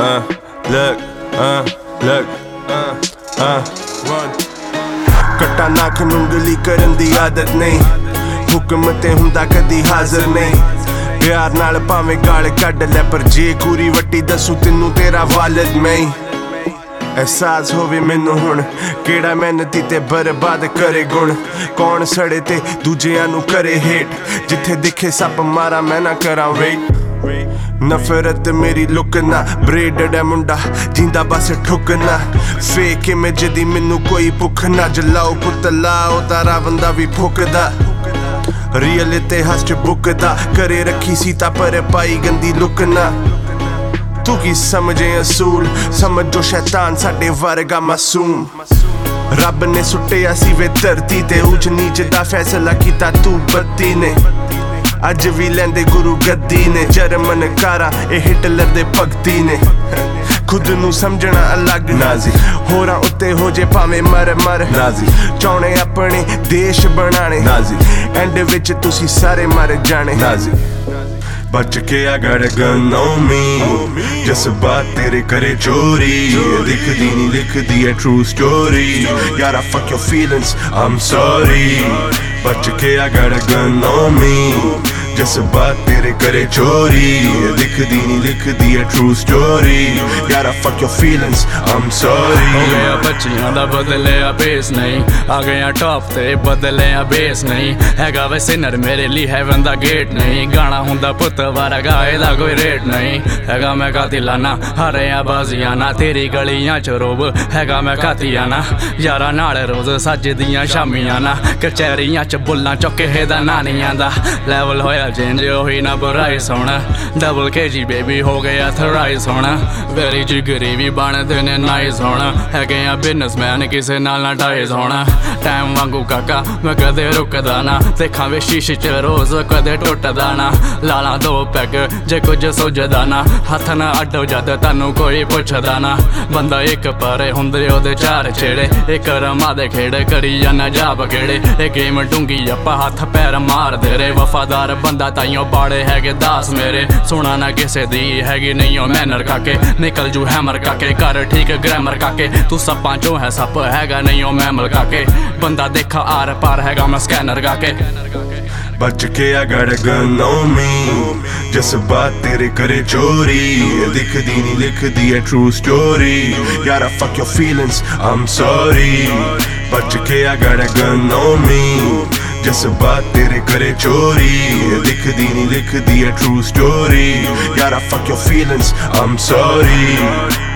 Run ਕੱਟਾ ਨੱਕ ਨੂੰ ਗਲੀ ਕਰਨ ਦੀ ਆਦਤ ਨਹੀਂ ਹੁਕਮ ਤੇ ਹੁੰਦਾ ਕਦੀ ਹਾਜ਼ਰ ਨਹੀਂ ਪਿਆਰ ਨਾਲ ਭਾਵੇਂ ਗਾਲ ਕੱਢ ਲੈ ਪਰ ਜੇ ਕੂਰੀ ਵੱਟੀ ਦੱਸੂ ਤੈਨੂੰ ਤੇਰਾ ਵਾਲਿਦ ਮੈਂ ਅਹਿਸਾਸ ਹੋਵੇ ਮੈਨੂੰ ਹੁਣ ਕਿਹੜਾ ਮਿਹਨਤੀ ਤੇ ਬਰਬਾਦ ਕਰੇ ਗੁਣ ਕੌਣ ਸੜੇ ਤੇ ਦੂਜਿਆਂ ਨੂੰ ਕਰੇ ਹੇਟ ਜਿੱਥੇ ਦਿਖੇ ਸੱਪ ਮਾਰਾ ਮੈਂ ਨਾ ਕਰਾਂ ਵੇਟ ਨਫ਼ਰਤ ਮੇਰੀ ਲੁੱਕ ਨਾ ਬ੍ਰੇਡਡ ਹੈ ਮੁੰਡਾ ਜਿੰਦਾ ਬਸ ਠੁਕਣਾ ਫੇਕ ਇਮੇਜ ਦੀ ਮੈਨੂੰ ਕੋਈ ਭੁੱਖ ਨਾ ਜਲਾਓ ਪੁਤਲਾ ਉਹ ਤਾਰਾ ਬੰਦਾ ਵੀ ਫੁੱਕਦਾ ਰੀਅਲ ਇਤਿਹਾਸ ਚ ਬੁੱਕਦਾ ਕਰੇ ਰੱਖੀ ਸੀ ਤਾਂ ਪਰ ਪਾਈ ਗੰਦੀ ਲੁੱਕ ਨਾ ਤੂੰ ਕੀ ਸਮਝੇ ਅਸੂਲ ਸਮਝੋ ਸ਼ੈਤਾਨ ਸਾਡੇ ਵਰਗਾ ਮਾਸੂਮ ਰੱਬ ਨੇ ਸੁੱਟਿਆ ਸੀ ਵੇ ਧਰਤੀ ਤੇ ਉੱਚ ਨੀਚ ਦਾ ਫੈਸਲਾ ਕੀਤਾ ਤੂੰ ਬੱਤੀ ਨੇ ਅੱਜ ਵੀ ਲੈਂਦੇ ਗੁਰੂ ਗੱਦੀ ਨੇ ਜਰਮਨ ਕਾਰਾਂ ਇਹ ਹਿਟਲਰ ਦੇ ਭਗਤੀ ਨੇ ਖੁਦ ਨੂੰ ਸਮਝਣਾ ਅਲੱਗ ਨਾਜ਼ੀ ਹੋਰਾਂ ਉੱਤੇ ਹੋ ਜੇ ਭਾਵੇਂ ਮਰ ਨਾਜ਼ੀ ਚਾਹੁੰਦੇ ਆਪਣੇ ਦੇਸ਼ ਬਣਾਣੇ ਨਾਜ਼ੀ ਐਂਡ ਵਿੱਚ ਤੁਸੀਂ ਸਾਰੇ ਮਰ ਜਾਣੇ ਨਾਜ਼ੀ ਬਚ ਕੇ I got a gun on me ਜਜ਼ਬਾਤ ਤੇਰੇ ਕਰੇ ਚੋਰੀ ਦਿਖਦੀ ਨਹੀਂ ਲਿਖਦੀ ਹੈ true story ਯਾਰਾ fuck your feelings I'm sorry ਬਚ ਕੇ I got a gun on me ਜਜ਼ਬਾਤ ਤੇਰੇ ਕਰੇ ਚੋਰੀ ਦਿਖਦੀ ਨਹੀਂ ਲਿਖਦੀ ਹੈ true story ਯਾਰਾ fuck your feelings I'm sorry ਹੋ ਗਿਆ ਬੱਚਿਆਂ ਦਾ ਬਦਲਿਆ ਬੇਸ ਨਹੀਂ ਆ ਗਿਆ ਟੌਪ ਤੇ ਬਦਲਿਆ ਬੇਸ ਨਹੀਂ ਹੈਗਾ ਵੇ ਸਿਨਰ ਮੇਰੇ ਲਈ ਹੈਵਨ ਦਾ ਗੇਟ ਨਹੀਂ ਗਾਣਾ ਹੁੰਦਾ ਪੁੱਤ ਵਾਰਾ ਗਾਏ ਦਾ ਕੋਈ ਰੇਟ ਨਹੀਂ ਹੈਗਾ ਮੈਂ ਕਾਤਿਲਾਨਾ ਹਾਰਿਆ ਬਾਜ਼ੀਆਂ ਨਾ ਤੇਰੀ ਗਲੀਆਂ ਚ ਰੋਬ ਹੈਗਾ ਮੈਂ ਕਾਤੀਆਨਾ ਯਾਰਾਂ ਨਾਲ ਰੋਜ਼ ਸੱਜਦੀਆਂ ਸ਼ਾਮੀਆਂ ਨਾ ਕਚਹਿਰੀਆਂ ਚ ਬੁੱਲਾਂ ਚੁੱਕੇ ਦਾ ਨਾਨੀਆਂ ਦਾ ਲੈਵਲ ਹੋਇਆ ਚੇਂਜ ਉਹੀ ਨਾ ਬਰਾਈਸ ਹੋਣਾ ਡਬਲ KG ਬੇਬੀ ਹੋ ਗਿਆ ਥਰਾਈਸ ਹੋਣਾ ਵੈਰੀ ਜਿਗਰੀ ਵੀ ਬਣਦੇ ਨੇ ਨਾਈਸ ਹੋਣਾ ਹੈਗੇ ਆ ਬਿਜ਼ਨਸਮੈਨ ਕਿਸੇ ਨਾਲ ਨਾ ਟਾਈਸ ਹੋਣਾ ਟਾਈਮ ਵਾਂਗੂ ਕਾਕਾ ਮੈਂ ਕਦੇ ਰੁਕਦਾ ਨਾ ਦੇਖਾਂ ਵੇ ਸ਼ੀਸ਼ੇ ਚ ਰੋਜ਼ ਕਦੇ ਟੁੱਟਦਾ ਨਾ ਲਾਲਾਂ ਦੋ ਪੈਗ ਜੇ ਕੁਝ ਸੁਝਦਾ ਨਾ ਹੱਥ ਨਾ ਅੱਡੋ ਜਦ ਤੁਹਾਨੂੰ ਕੋਈ ਪੁੱਛਦਾ ਨਾ ਬੰਦਾ ਇੱਕ ਪਰੇ ਹੁੰਦੇ ਉਹਦੇ ਚਾਰ ਛੇੜੇ ਇੱਕ ਰਮਾ ਦੇ ਖੇੜੇ ਕਰੀ ਜਾਨਾ ਜਾ ਬਗੇੜੇ ਇਹ ਗੇਮ ਡੂੰਗੀ ਆਪਾਂ ਹੱਥ ਪੈਰ ਮਾਰਦੇ ਰੇ ਵਫਾਦਾਰ ਬੰਦਾ ਤਾਈਓ ਪਾੜੇ ਹੈਗੇ ਦਾਸ ਮੇਰੇ ਸੁਣਾ ਨਾ ਕਿਸੇ ਦੀ ਹੈਗੀ ਨਹੀਂ ਉਹ ਮੈਨਰ ਕਾਕੇ ਨਿਕਲ ਜੂ ਹੈਮਰ ਕਾਕੇ ਕਰ ਠੀਕ ਗ੍ਰਾਮਰ ਕਾਕੇ ਤੂੰ ਸੱਪਾਂ ਚੋਂ ਹੈ ਸੱਪ ਹੈਗਾ ਨਹੀਂ ਉਹ ਮੈਮਲ ਕਾਕੇ ਬੰਦਾ ਦੇਖਾ ਆਰ ਪਾਰ ਹੈਗਾ ਮੈਂ ਸਕੈਨਰ ਕਾਕੇ ਬਚ ਕੇ I got a gun on me ਜਜ਼ਬਾਤ ਤੇਰੇ ਕਰੇ ਚੋਰੀ ਦਿਖਦੀ ਨਹੀਂ ਲਿਖਦੀ ਹੈ true story ਯਾਰਾ fuck your feelings I'm sorry ਬਚ ਕੇ I got a gun on me ਜਜ਼ਬਾਤ ਤੇਰੇ ਕਰੇ ਚੋਰੀ ਦਿਖਦੀ ਨਹੀਂ ਲਿਖਦੀ ਹੈ true story ਯਾਰਾ fuck your feelings I'm sorry